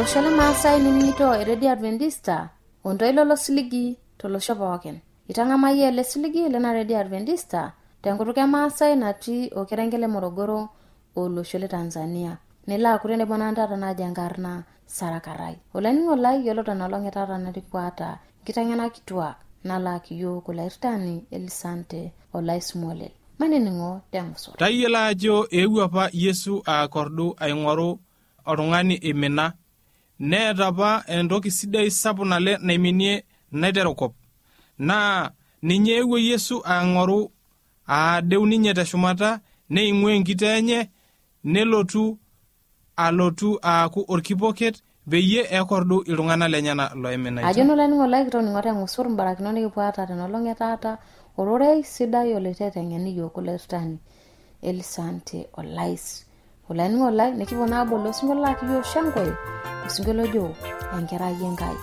tolosho le Maasai nining'ito eredi Adventista ontoilo lo siligi tolosho pookin. Itang'amayie ele siligi lena redi Adventista tenkutuk e Maasai natii orkerenket le Morogoro olosho le Tanzania. Nila kurene bonanta naji enkarna Sara Karai. Olainining'o lai yiolo tenolong' taata natikwata kiteng'ena kituak nalaki yiok olairtani Elisante Olaismolel. Manining'o temusoro. Tayiolo ajo eewuo apa Yesu aakordu aing'oru oltung'ani imina. Neeta apa entoki sidai sapuk nale naiminie naiterukop. Naa ninye eewuo Yesu aing'oru aadeu ninye teshumata neing'ua enkiteng' enye nelotu aaku orkipoket peyie ekordu iltung'anak lenyana loiminaita. Ajo nolainining'o lai kitoning'o teng'usur mbarakinot nikipuata tenolong' taata ororei sidai oleteteng'eni yiok olairtani Elisante Olais. Olainining'o lai nikipuo naa abol osinkolio laki yiok shangwe osinkolio ojo enkerai Enkai.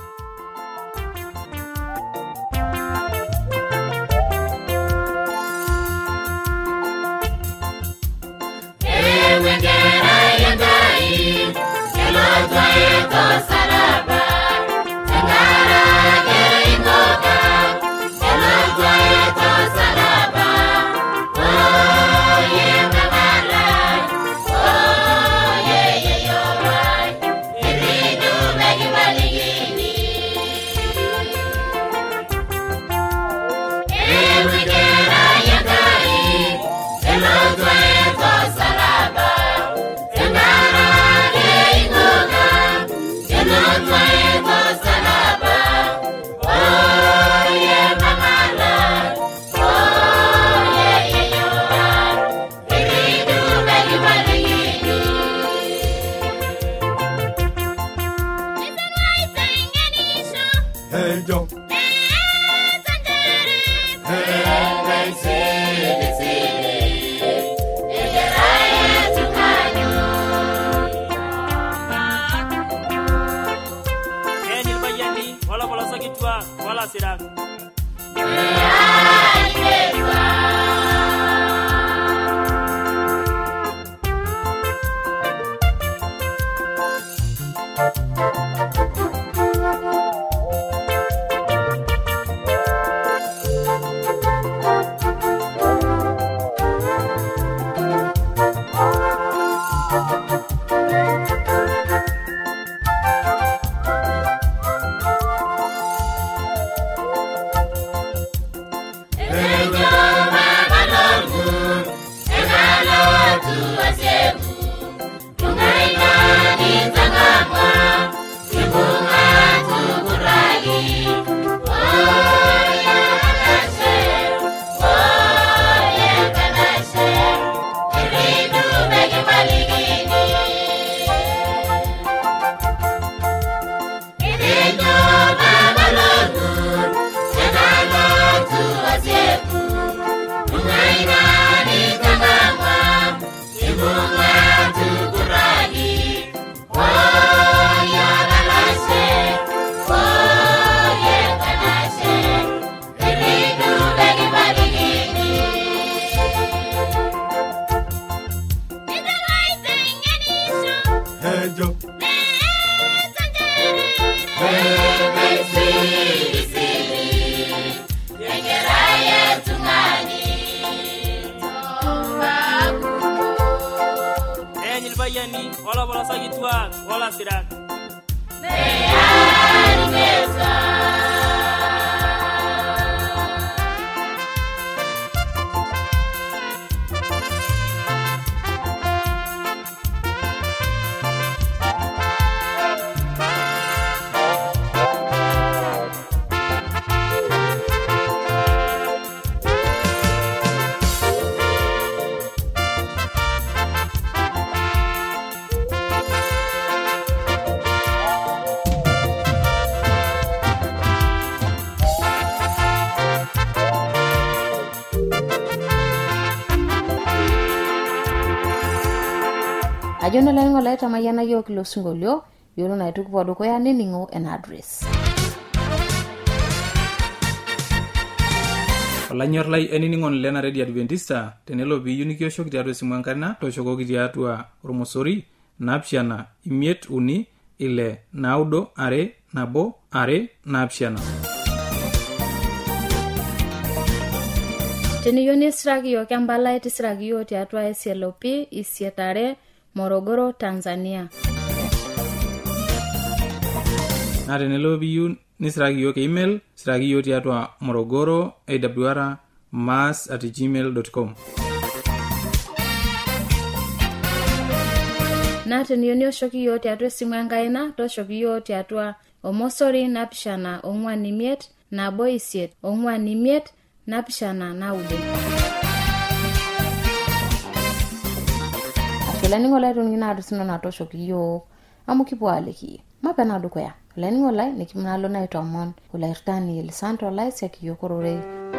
Ajo nolainining'o lai tamayiana yiok ilo singolio yiolo naitukupo dukuya nining'o ena address. Olanyor lai enining'on lena redi Adventista tenelo piiyieu nikioshoki tiatua esimu enkarna toshokoki tiatua ormosori 753 692 teniyieu nisiraki yiok empalai tisiraki yiok tiatua SLP 8 Morogoro, Tanzania. Na tenelo piyieu nisiraki yiok email, siraki yiok tiatua Morogoro awr@mass@gmail.com. Na teniyieu nioshoki yiok tiatua esimu enkaina, tooshoki yiok tiatua 075-158-459. Asholani ngolai tungina atusino na tooshoki yiok amu kipuo aliki mapena dukuya. Leni ngolai nikimnalo na itomon ulairtani Elisanto Laisia kiyokorore.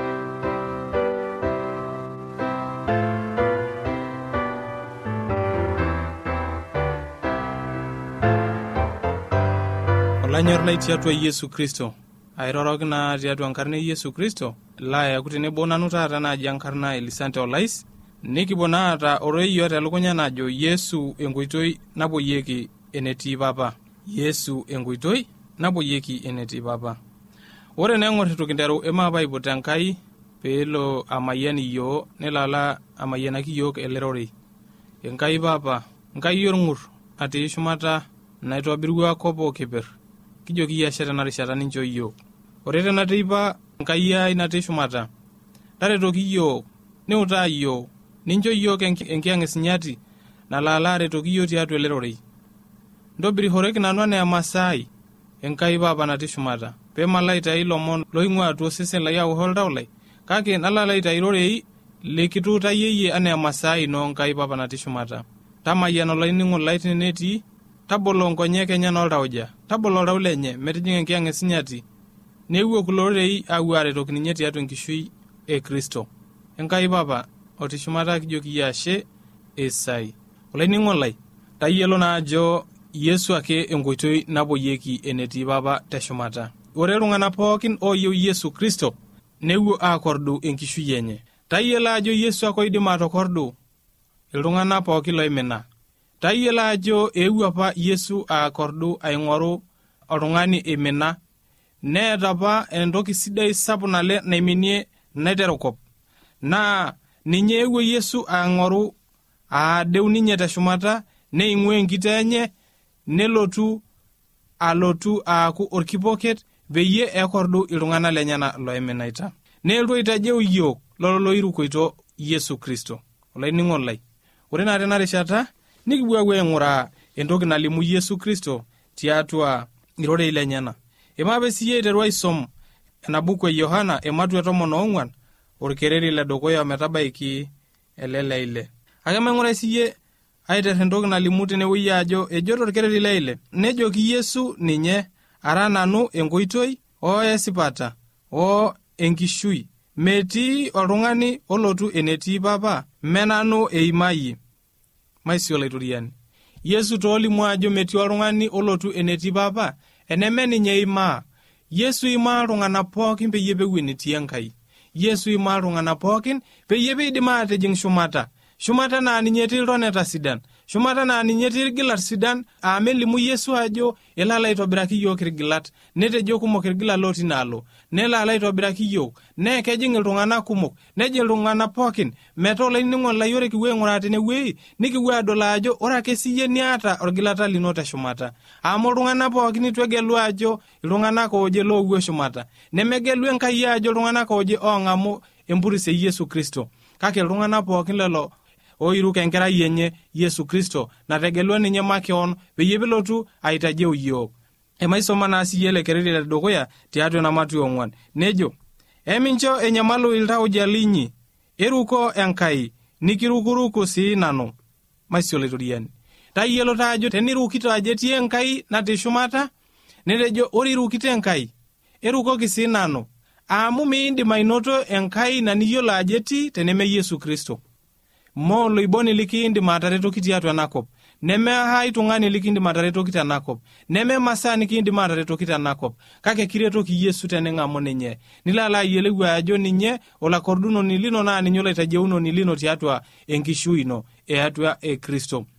Olanyor lai tiatua Yesu Kristo. Airoroki na tiatua nkarne Yesu Kristo. La ya kutenebo nanu taata naji enkarna Elisanto Lais. Nikibona ata oroiyo telukunya najo Yesu enkoitoi napoyieki enetii papa. Yesu enkoitoi napoyieki enetii papa. Ore neng'orito kinteru emapa iputa Enkai peelo amayian iyo nelala amayianaki yiok elerorei. Enkai papa, Enkai orng'ur atii shumata naitobirua kopo kiper. Kijoki yasha tena rishata nincho yiok. Ore tena teipa Enkai ai natii shumata. Taretoki yiok, neutaa yiok, nincho yiok enkiang'esinyati nalala aretoki yiok tiatua elerorei. Ntobiri horeki nanu ane Masai Enkai papa natii shumata. Pemalai tai lomon loing'ua atua osesen lai au oltau lai. Kake nalalai tai rorei likituutayie ane Masai no Enkai papa natii shumata. Tamayian olainining'o lai tenetii, tabolo nkonyek enye oltauja. Tabolo oltau lenye metijing'a enkiang'esinyati. Neuo kulo rorei au aretoki ninye tiatua enkishui e Kristo. Enkai papa otii shumata kijoki yashe esai. Olainining'o lai, tayiolo naa ajo Yesu ake enkoitoi napoyieki enetii papa teshumata. Ore iltung'anak pookin ooyieu Yesu Kristo neuo aakordu enkishui enye. Tayiolo ajo Yesu ake oidim atokordu iltung'anak pookin loimina. Tayiolo ajo eewuo apa Yesu aakordu aing'oru oltung'ani imina. Neeta apa entoki sidai sapuk nale naiminie naiterukop. Naa ninye eewuo Yesu aing'oru aadeu ninye teshumata neing'ua enkitoo enye nelotu aaku orkipoket peyie ekordu iltung'anak lenyana loiminaita. Neeltu aitajeu yiok loloirukoito Yesu Kristo. Olainining'o lai. Ore naa tena rishata nikipuo aing'uraa entoki nalimu Yesu Kristo tiatua irorei lenyana. Emape siyie aiteru aisom ena buku e Yohana ematua 14 orkereri le dukuya metabaiki ele leile. Ake maing'uraa siyie aiter entoki nalimu tenewueji ajo ejo torkereri leile nejoki Yesu ninye ara nanu enkoitoi esipata enkishui. Metii oltung'ani olotu enetii papa menanu eimayie. Maisio laituriani. Yesu toolimu ajo metii oltung'ani olotu enetii papa eneme ninye eimaa. Yesu imaa iltung'anak pookin peyie epuo enetii Enkai. Yesu imaa iltung'anak pookin peyie eidim aatijing' shumata. Shumata naa ninye etii iltoneta sidan. Shumata naa ninye etii irgilat sidan. Amelimu Yesu ajo elala aitobiraki yiok irgilat. Netejo kumok irgilat lotii naalo. Nelala aitobiraki yiok. Nee kejing' iltung'anak kumok. Neje iltung'anak pookin. Metaa olainining'o lai ore kipuo aing'uraa tenewueji nikipuo adol ajo ore ake siyie niata orgilata lino teshumata. Amu iltung'anak pookin itu egelu ajo iltung'anak ooje loowuo shumata. Nemegelu Enkai ajo iltung'anak ooje oong'amu empuris e Yesu Kristo. Kake iltung'anak pookin lelo oiruk enkerai enye Yesu Kristo nategelua ninye makeon peyie pelotu aitajeu yiok. Emaisoma naa siyie ele kereri le dukuya tiatua namatu 4. Nejo, emincho enyamalu iltauja linyi, eruko Enkai, nikirukuruku sii nanu. Maisio laituriani. Tayiolo taa ajo tenirukito ajo etii Enkai natii shumata, netejo ore irukito Enkai, erukoki sii nanu. Amu miindim ainoto Enkai naniyiolo ajo etii teneme Yesu Kristo. Mo loiboni likiindim ataretoki tiatua enakop. Neme hai tung'ani likiindim ataretoki tenakop. Neme masaa nikiindim ataretoki tenakop. Kake kiretoki Yesu teneng'amu ninye. Nilala ayiolou ajo ninye olakordunoni lino naa ninye olaitajeuno lino tiatua enkishui ino eatua Kristo.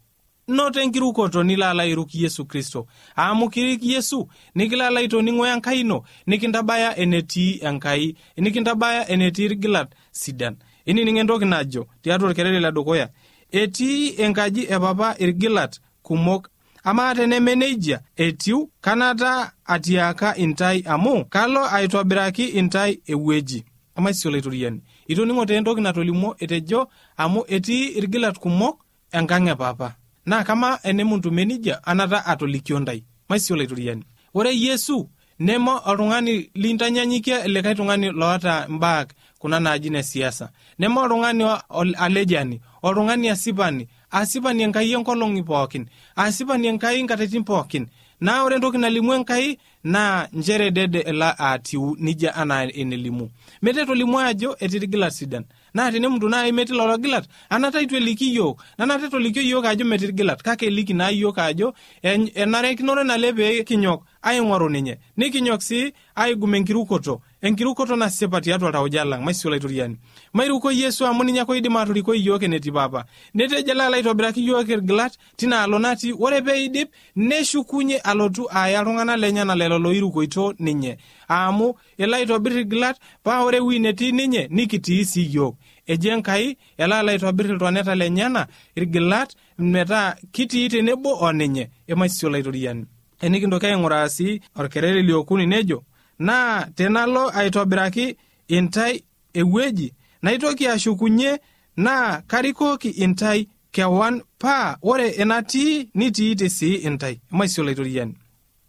noto enkirukoto nilo alo airuk Yesu Kristo. Amu kirik Yesu nikilo alo aitoning'o Enkai ino, nikintabaya enetii Enkai, nikintabaya enetii irgilat sidan. Inining' entoki najo tiatua orkereri ledukuya, etii enkaji epapa irgilat kumok, ama teneme nejia etiu kanata atiaka intai amu kalo aitobiraki intai ewueji. Amaisio laituriani, itoning'o entoki natolimuo etejo amu etii irgilat kumok enkang' epapa. Na kama enemuntu menija anata atolikio ntai. Maisio laituriani, ore Yesu nemo oltung'ani lintanyanyikia likai tung'ani loota mbak kuna naaji ne siasa. Nemo oltung'ani alejani, oltung'ani asipani Enkai enkolong'i pookin, asipani Enkai nkatitin pookin. Na ore entoki nalimu Enkai na njere dede ela atiu nija ana enelimu. Mete tolimu ajo etii irgilat sidan. Na tenemuntu na imeti lolo gilat, anata itu eliki yiok, nanata tolikio yiok ajo metii irgilat, kake eliki na yiok ajo enarekinore nalepe kinyok aing'oru ninye. Nikinyok si aigume enkirukoto nasipa tiatua iltauja lang'. Maisio laituriani, mairuko Yesu amu ninye koidim atoriko yiok enetii papa. Netejo alo aitobiraki yiok irgilat tinaalo natii, ore peidip neshukunye alotu aya iltung'anak lenyana lelo loirukoito ninye. Amu elo aitobir irgilat paa ore ewueji netii ninye nikitii si yiok. Eje Enkai elo aitobir iltoneta lenyana irgilat metaa kitii tenebo oninye. Emaisio laituriani, enikintoki aing'uraa si orkereri liokuni nejo, na tenalo aitobiraki intai ewueji naitoki ashukunye na karikoki intai kewan paa ore enatii nitii si intai. Emaisio laituriani,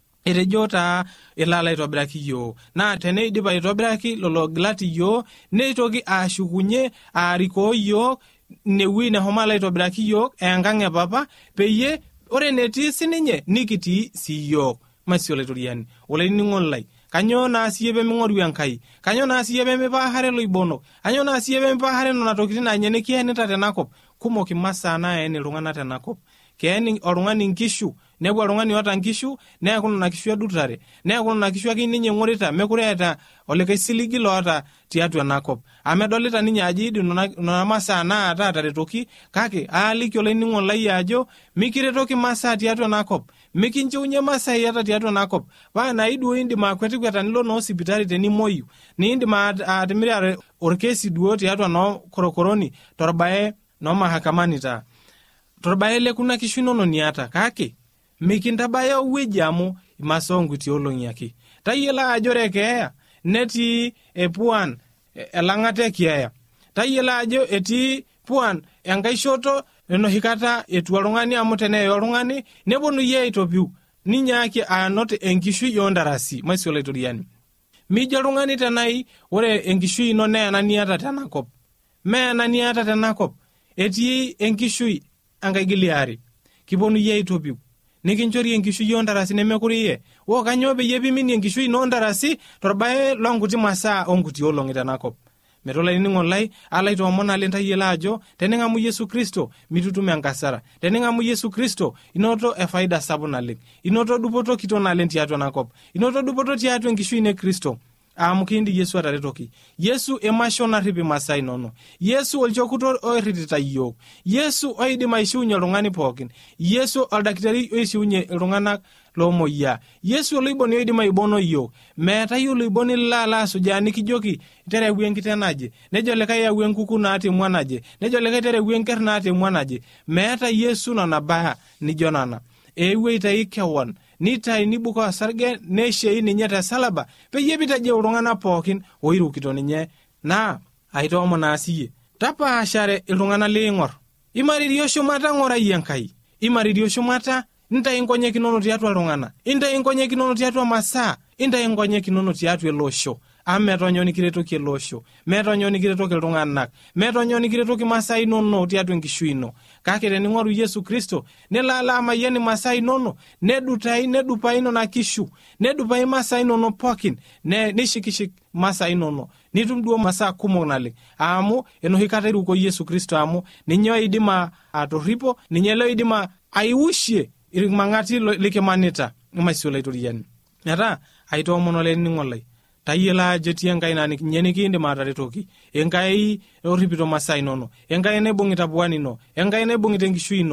etejo taa elo aitobiraki yiok, na teneidip aitobiraki lolo gilati yiok neitoki ashukunye arikoo yiok newueji nehomo aitobiraki yiok enkang' epapa peyie ore netii sininye nikitii si yiok. Maisio laituriani, olainining'oni lai, kanyo naa siye peming'oru Enkai, kanyo naa siye pemipahare loibonok, kanyo naa siye pemipahare nona tokitin nanye nikienita tenakop. Kumok imasaa naeni iltung'anak tenakop. Keeni oltung'ani nkishu, neeku oltung'ani oota nkishu, neeku nona kishu edutare, neeku nona kishu ake ninye ng'orita, mekure eeta olikai siligi loota tiatua enakop. Amedolita ninye aji nona masaa naata ataretoki, kake aaliki olainining'oni lai ajo mikiretoki masaa tiatua enakop, mikinchiunye masaa yata tiatua enakop. Paa naiduo indim akwetikweta nilo noo sipitali tenimoyu, niindim atimira orkesi duo tiatua noo korokoroni torbae no mahakamani taa. Torbae lekuna kishu inono niata, kake mikintabaya uweji amu imasongu tiolong'i ake. Tayiela ajo rekeya netii epuan elang'ate kiaya. Tayiela ajo etii puan enkaishoto enohikata etu oltung'ani amu teneyo oltung'ani neponu yie aitopiu ninyaaki anot enkishui yondarasi. Maisio laituriani, mijo oltung'ani tenai ore enkishui ino neena niata tenakop, meena niata tenakop, etii enkishui ankaigiliari kiponu yie aitopiu nikinchori enkishui yondarasi nemekuriye. Wo kanyo peyie pimini enkishui ino ndarasi torbae longuti masaa onguti olong'i tenakop. Metola inining'oni lai alaitoomon alentayiela ajo tening'amu Yesu Kristo mitutum enkasara. Tening'amu Yesu Kristo inoto efaida sapuk naleng, inoto dupoto kiton naleng tiatua enakop, inoto dupoto tiatua enkishui ine Kristo. Amu kindi Yesu ataretoki. Yesu emasho narripi masaa inono. Yesu olchokuto oirritita yiok. Yesu oidim aishiunye oltung'ani pookin. Yesu oldakitari oishiunye iltung'anak loomoyia. Yesu oloiboni oidim aibono yiok. Meetai oloiboni lala asujaa nikijoki terewu enkiteng naje, nejo likai yau enkuku naatemua naje, nejo likai terewu enker naatemua naje. Meeta Yesu nana baya nijo nana. Eewuo aitai kewan, nitai nibuko asarge neishei ninye tesalaba peyie pitaje iltung'anak pookin oirukito ninye. Na aitoomon naasiye tapaashare iltung'anak liing'or, imaririo shumata ng'orai Enkai, imaririo shumata intai nkonyek inono tiatua iltung'anak, intai nkonyek inono tiatua masaa, intai nkonyek inono tiatua elosho. Ametonyo kiretoki elosho, metonyo kiretoki iltung'anak, metonyo kiretoki masaa inono tiatua enkishui ino. Kake tening'oru Yesu Kristo nelala amayiani masaa inono, nedupai nona kishu, nedupai masaa inono pookin, nishikishik masaa inono, nitum duo masaa kumok naleng. Amu enohikata iruko Yesu Kristo amu ninye oidima atorripo, ninye loidima aiushie irmang'ati likimanita. Maisio laituriani, neta aitoomono olainining'oni lai, tayiela ajo etii Enkai ninye nikiindim ataretoki, Enkai orripito masaa inono, Enkai naibung'ita puan ino, Enkai naibung'ita enkishui ino,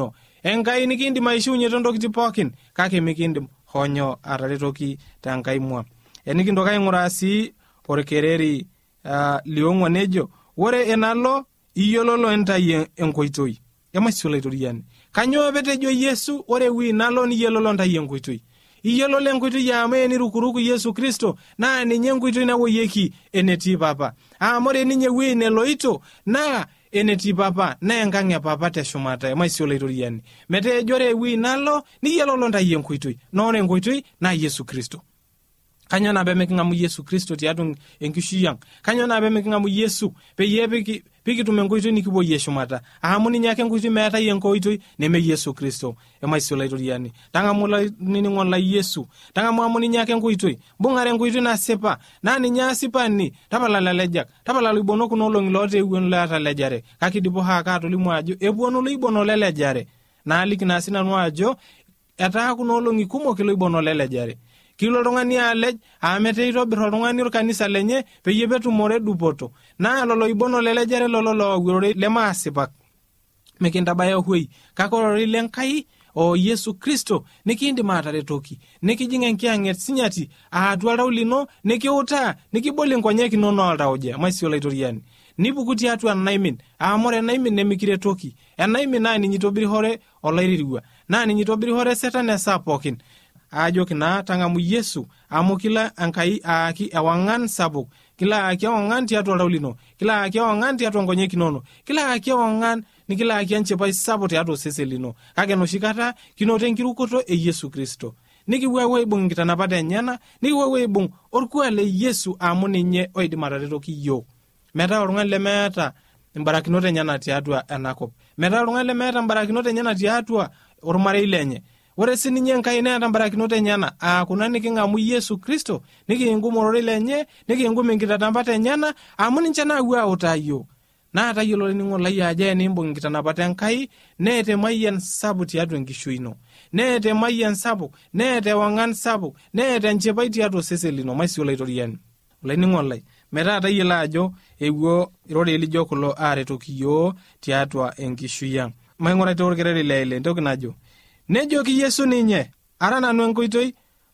Enkai nikindim aishiunye tontokitin pookin, kake mikindim honyo ataretoki tenkai mua. Enikintoki aing'uraa sii orkereri liong'uan ejo, ore enalo iyiololo entayi enkoitoi. Emaisio itoriani. Kanyoo petejo Yesu, ore wi nalo niyiololo entayi enkoitoi. Iyiololo enkoitoi amu enirukuruku Yesu Kristo naa ninye enkoitoi nawoyieki enetii Papa. Ore ninye wi neloito naa enetii Papa, naa enkang' e Papa teshumata. Emaisio itoriani. Metejo ore wi nalo niyiololo entayi enkoitoi. Ore enkoitoi naa Yesu Kristo. Kanyoo naa pemeking'amu Yesu Kristo tiatua enkishui ang'? Kanyoo naa pemeking'amu Yesu peyie pikitum enkoitoi nikipuoyie shumata? Amu ninye ake enkoitoi, meetai enkoitoi neme Yesu Kristo. Emaisio laitoriani. Tang'amu nining'o lai Yesu. Tang'amu amu ninye ake enkoitoi. Bung'are enkoitoi nasipa. Naa ninye asipani. Tapala lalejak. Tapala loibonok kunolong'i lootewuo leeta lejare. Kake dipo ake atolimu ajo epuonu loibono lelejare. Naaliki naa sinanu ajo etaa kunolong'i kumok loibono lelejare. Kilo oltung'ani alej ametei itobir oltung'ani orkanisa lenye peyie petumore dupoto. Naa lolo ibono lelejare lolo loogurore lemaasipak. Mikintabaya huei. Kake orori lenkai o Yesu Kristo nikindim ataretoki. Nikijing' enkiang'et sinyati atua oltau lino nikiutaa nikiboli nkonyek inono oltauja. Maisio laitoriani. Nipuku tiatua naimin. Ore naimin nemikiretoki. Enaimin naa ninye itobirihore olairirua. Naa ninye itobirihore setan esaa pookin. Ajo kina tang'amu Yesu amu kila Enkai aaki ewang'an sapuk, kila aaki ewang'an tiatua oltau lino, kila aaki ewang'an tiatua nkonyek inono, kila aaki ewang'an nikila aaki enchipai sapuk tiatua osesen lino. Kake enoshi kata kinoto enkirukoto e Yesu Kristo. Nikipuo aibung' nkitanapat enyana, nikipuo aibung' orkuak le Yesu amu ninye oidim ataretoki yiok. Metaa oltung'ani lemeeta imbarakinot enyana tiatua enakop. Metaa oltung'ani lemeeta imbarakinot enyana tiatua ormarei lenye. Ore sininye Enkai neeta mbarakinot enyana, kuna niking'amu Yesu Kristo, nikiingum ororei lenye, nikiingum nkitanapat enyana, amu ninche naapuo autaa yiok. Naa tayiolo ning'o lai ajo enimbung' nkitanapat Enkai, neeta emayian sapuk tiatua enkishui ino. Neeta emayian sapuk, neeta ewang'an sapuk, neeta enchipai tiatua osesen lino. Maisio laitoriani. Olainining'o lai, metaa tayiolo ajo ewuo irorei lijo kulo aretoki yiok tiatua enkishui ang'. Maing'urai torkereri leile entoki najo. Nejoki Yesu ninye, ara nanu enkoitoi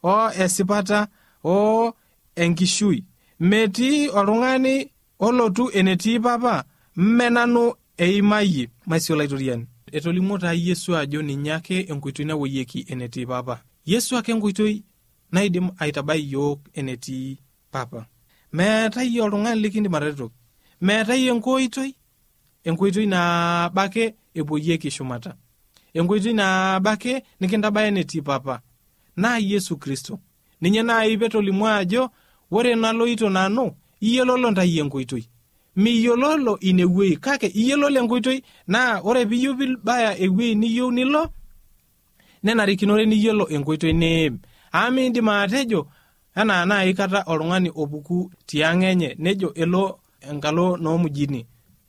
esipata enkishui. Metii oltung'ani olotu enetii Papa, menanu eimayie. Maisio laitoriani. Etolimuo taa Yesu ajo ninye ake enkoitoi nawoyieki enetii Papa. Yesu ake enkoitoi naidim aitabai yiok enetii Papa. Meetai oltung'ani likindim ataretoki. Meetai enkoitoi naabake epuoyieki shumata. Enkoitoi naabake nikintabaya enetii Papa. Naa Yesu Kristo. Ninye naai petolimu ajo ore naloito nanu iyiololo ntayi enkoitoi. Miyiololo inewuei kake iyiololo enkoitoi, naa ore piyieu pilbaya ewuei niyieu nilo nenarikinore niyiolo enkoitoi neem. Indim atejo enaa naai kata oltung'ani opuku tiang' enye nejo elo enkalo noomujini.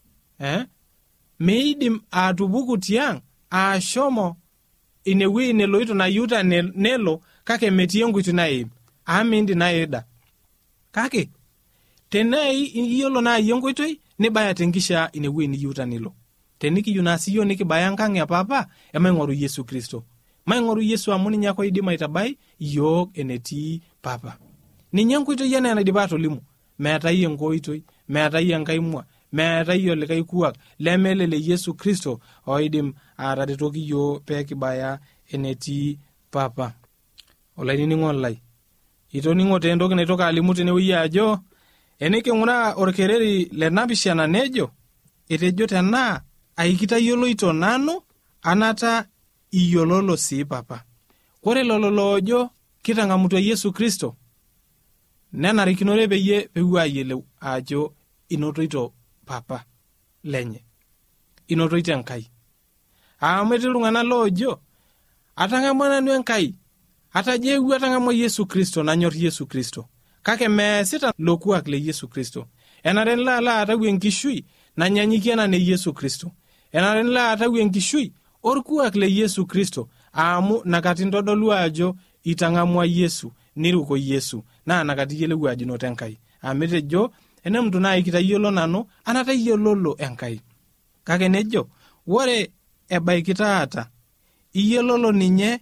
Meidim atupuku tiang' ashomo inewuei neloito nayuta nelo kake metii enkoitoi naim. Indim naida. Kake tenai iyiolo naai enkoitoi nibaya tenkishaa inewuei niyuta nilo. Tenikiyu naa siyo nikibaya enkang' e Papa emaing'oru Yesu Kristo. Maing'oru Yesu amu ninye ake oidim aitabai yiok enetii Papa. Ninye enkoitoi ena naidipa atolimu. Meetai enkoitoi, meetai enkai mua, meetai olikai kuak lemele le Yesu Kristo oidim ataretoki yiok peekibaya enetii Papa. Olainining'o lai. Itoning'o entoki naitoki alimu tenewuei ajo eniking'uraa orkereri lenapishana nejo etejo tenaa aikitayioloito nanu anata iyiololo sii Papa. Ore lolo loojo kitang'amutua Yesu Kristo nenarikinore peyie pepuo ayiolou ajo inotoito Papa lenye. Inotoito Enkai. Amu etii iltung'anak loojo atang'amua nanu Enkai. Atajewua atang'amua Yesu Kristo, nanyor Yesu Kristo. Kake meesita lokuak le Yesu Kristo. Enare nilo atau enkishui nanyanyikie ena ne Yesu Kristo. Enare nilo atau enkishui orkuak le Yesu Kristo. Amu nakati ntodolu ajo itang'amua Yesu, niruko Yesu. Naa nakati yiolou ajo inoto Enkai. Ametejo ene mtu naai kitayiolo nanu anatayiololo Enkai. Kake nejo ore ebaiki taata iyiololo ninye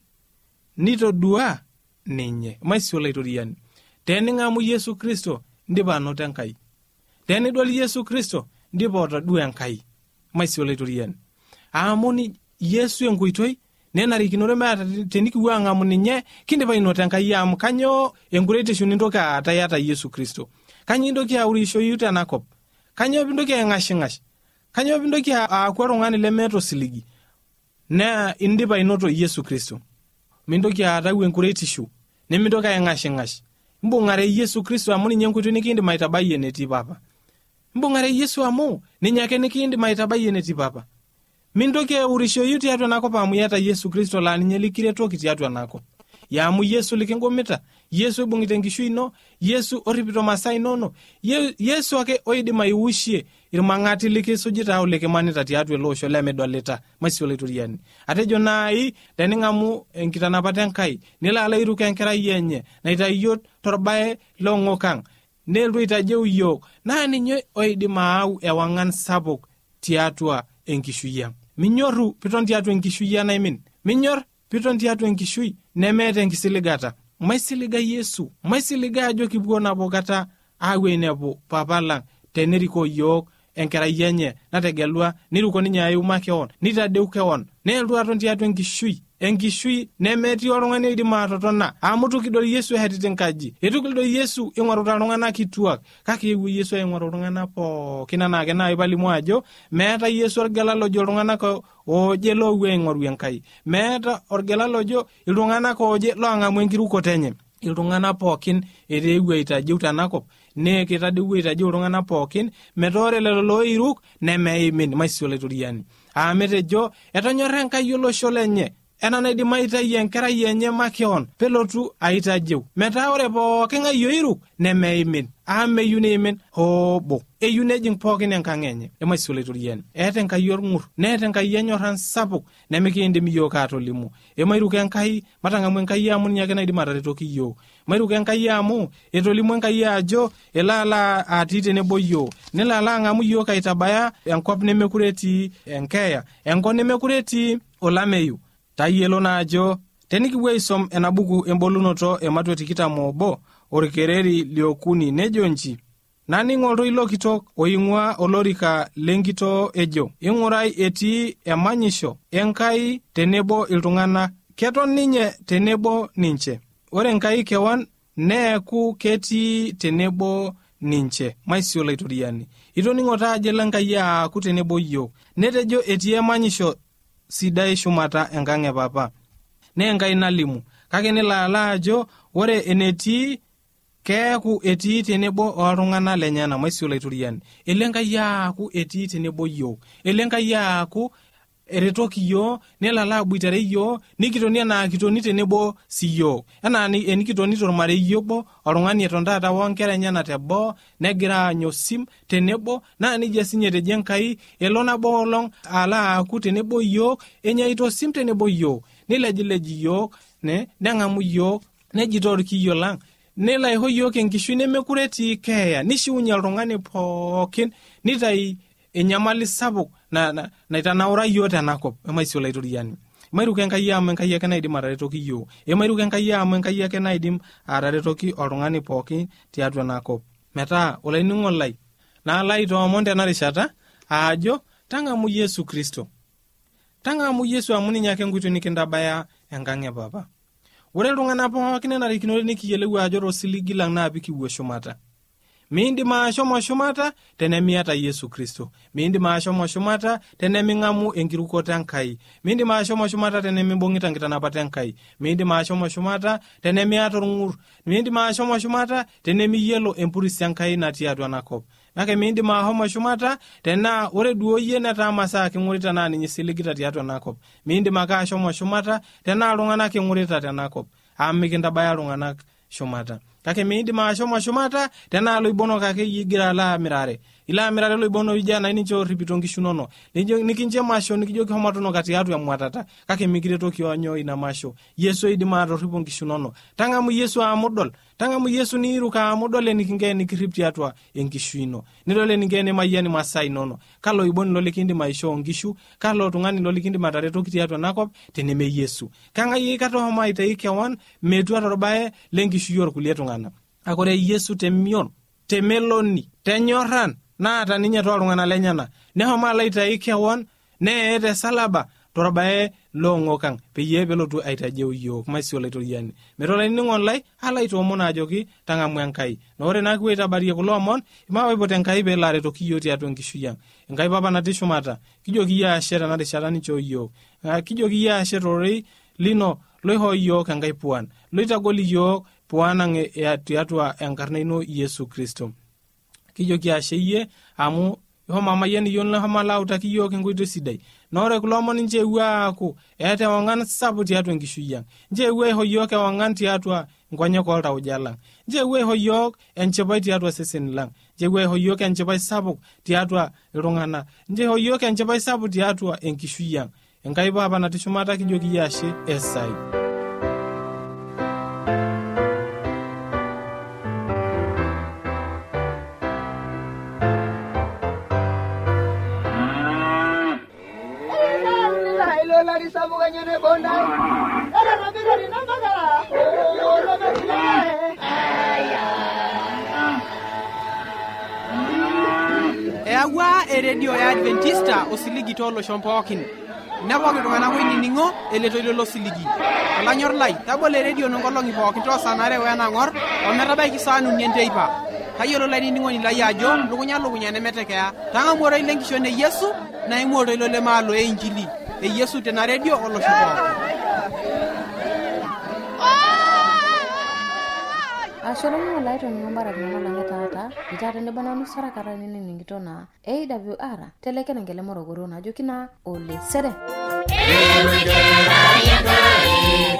nitodua ninye. Maisio laitoriani, tening'amu Yesu Kristo ndipa anoto Enkai, tenidol Yesu Kristo ndipa otodua Enkai. Maisio laitoriani, aamuni Yesu enkoitoi nenarikinore meeta tenikipuo ang'amu ninye kindipa inoto Enkai. Amu kanyo enkuretisho nintoki aata yata Yesu Kristo? Kanyo intoki aurisho yu tenakop? Kanyo pintoki aing'ashing'ash? Kanyo pintoki aaku oltung'ani lemeeta osiligi na indipa inoto Yesu Kristo? Mintoki aatau enkuretisho nemintoki aing'ashing'ash. Mbung'are Yesu Kristo amu ninye enkoitoi nikindim aitabayie enetii Papa. Mbung'are Yesu amu ninye ake nikindim aitabayie enetii Papa. Mintoki aurisho yu tiatua enakop amu yata Yesu Kristo laa ninye likiretoki tiatua enakop. Amu Yesu likingomita, Yesu ibung'ita enkishui ino, Yesu oripito masaa inono, Yesu ake oidim aiushie irmang'ati likisujita au likimanita tiatua ele osho lemedolita. Maisio laitoriani, atejo naai tening'amu enkitanapata Enkai nilo alo airuka enkerai enye naitayiot torbae long'okang nelotu aitajeu iyiok, naa ninye oidim aau ewang'an sapuk tiatua enkishui ang'. Minyorru piton tiatua enkishui naimin, minyor piton tiatua enkishui nemeeta enkisiligata. Maisiliga Yesu, maisiliga ajo kipuo nabo kata awe nepo Papa lang teneriko yiok enkerai enye nategelua niruko ninye ayu makeon nitadeu keon neeltu aton tiatua enkishui nemetii oltung'ani oidim atotona. Amu tukidol Yesu ehetita enkaji, etu kidol Yesu ing'oruta iltung'anak kituak, kake epuo Yesu aing'oru iltung'anak pookin enaa ake naai palimu ajo meeta Yesu orgela lojo iltung'anak ooje loopuo aing'oru Enkai, meeta orgela lojo iltung'anak ooje loang'amu enkirukoto enye. Iltung'anak pookin eteewuo aitajeu tenakop nee kitadeu aitajeu iltung'anak pookin metoore lelo loiruk nemeimin. Maisio laitoriani, ametejo etonyorra Enkai olosho lenye ena naidim aitayu enkerai enye makeon pelotu aitajeu metaa ore pookin ng'ae oiruk nemeimin. Ameyu neimin hoobo, eyu nejing pookin enkang' enye. Maisio laitoriani, eeta Enkai orng'ur neeta Enkai enyorran sapuk nemikiindim iyiok atolimu. Emairuko Enkai, matang'amu Enkai amu ninye ake naidim ataretoki iyiok. Mairuko Enkai amu etolimu Enkai ajo elo ala atii tenebo iyiok, nelo ala ang'amu iyiok aitabaya enkop nemekure etii enkeeya, enkop nemekure etii olameyu. Tayiolo naa ajo tenikipuo aisom ena buku embolunoto Mateo 21 orkereri liokuni nejo nji, naning' oltoilo kitok oing'ua olorika lenkitoo ejo, ing'urai etii emanyisho Enkai tenebo iltung'anak, keton ninye tenebo ninche. Ore Enkai kewan neeku ketii tenebo ninche. Maisio laitoriani, itoning'o taa ajo Enkai aaku tenebo iyiok, netejo etii emanyisho sidai shumata enkang' e Papa. Nee Enkai nalimu, kake nelo ala ajo ore enetii keeku etii tenebo oltung'anak lenyana. Maisio laitoriani, ele Enkai aaku etii tenebo iyiok, ele Enkai aaku eretoki iyiok, nelo ala aboitare iyiok nikitoni enaa kitoni tenebo siyiok, enaa enikitoni tormarei obo, oltung'ani eton taata wonkera enyana teboo negira aanyu osim tenebo, naa nijia sinye etejo Enkai elo nabo olong' ala aaku tenebo iyiok, enyaito osim tenebo iyiok, nilejilej iyiok neng'amu iyiok nejito orkiyo lang', nelo aisho iyiok enkishui nemekure etii keeya, nishiunye oltung'ani pookin nitai enyamali sapuk naitanaura iyiok tenakop. Maisio laitoriani, mairuko Enkai amu Enkai ake naidim ataretoki iyiok, mairuko Enkai amu Enkai ake naidim ataretoki oltung'ani pookin tiatua enakop. Metaa olainining'o lai naa lai toomon tena rishata ajo tang'amu Yesu Kristo, tang'amu Yesu amu ninye ake enkoitoi nikintabaya enkang' e Papa. Ore iltung'anak pookin enarikinore nikiyiolou ajo tosiligi lang' naa pikipuo shumata. Miindim ashomo shumata tenemiata Yesu Kristo, miindim ashomo shumata teneming'amu enkirukoto Enkai, miindim ashomo shumata tenemimbung'ita enkitanapata Enkai, miindim ashomo shumata tenemiata orng'ur, miindim ashomo shumata tenemiyiolo empurisi Enkai natii atua enakop. Kake miindim ashomo shumata tenaa ore duo yie netaa masaa king'urita naa ninye siligita tiatua enakop. Miindim ake ashomo shumata tenaa iltung'anak king'urita tenakop, amu mikintabaya iltung'anak shumata. kake miidim ashomo shumata tenaa loibono kake yigira la mirare ila mirare loibono ijana nincho ripito nkishu nono nikinche masho nikijoki homatono kati atu ya mwatata kake mikiretoki onyo ina masho Yesu idima atoripo nkishu nono tangamu Yesu amodol tangamu Yesu niruka amodole nikinge nikiripti atwa enkishu ino nidole ningene mayani masai nono kalo iboni lole kindi maisho nkishu kalo tungani lole kindi matareto kiti atwa nakop teneme Yesu kanga yikato homa itaikewan metu atorobae lenkishu yor kulie tungana akore Yesu temion temeloni tenyoran na taninya to lungana lenyana ne homa laitaikewan ne ete salaba torobae longokang peye belotu aitajeu yok maisio laito yani merola ningon lai ala ito mona ajoki tanga mwankai nore na kueta bari kulo mon imawe botenkai be lare to kiyoti atwen kishuyang ngai baba na tishumata kijoki ya shera na shera ni choyo kijoki ya sherore lino loho yok ngai puan loita goli yok puana nge atwa enkarnaino Yesu Kristo kijoki ya sheye amu ho mama yeni yon la hama lauta kiyo kenguito sidai nore kulomo nje waku ete wangan sabuti atwa nkishuyang nje we ho yoke wangan ti atwa ngwanyo ko ta ujala nje we ho yok enchebai ti atwa sesen lang nje we ho yok enchebai sabuk ti atwa rungana nje ho yok enchebai sabuti ti atwa enkishuyang enkai baba na tishumata kijoki yashe esai lari sabu kanyene bondai era rabira ni namagara o ewa radio ya Adventista osiligi tolo shompokin naboke tungana ko ningo eletoilo lo siligi alanyor lai tabole radio nongolongi pokin to sanare wena ngor o metabai kisanu nienteipa kayolo lai ningo ni layajo lugunya ne metekea tanga moro ilengisho ne Yesu na imoro ilo le malo e injili e Yesu tena radio olo shupo Asholomu walaito ngambara ngala tata itata ne bana nusara karani ningitona AWR telekene ngele morogoro na jokina ole sere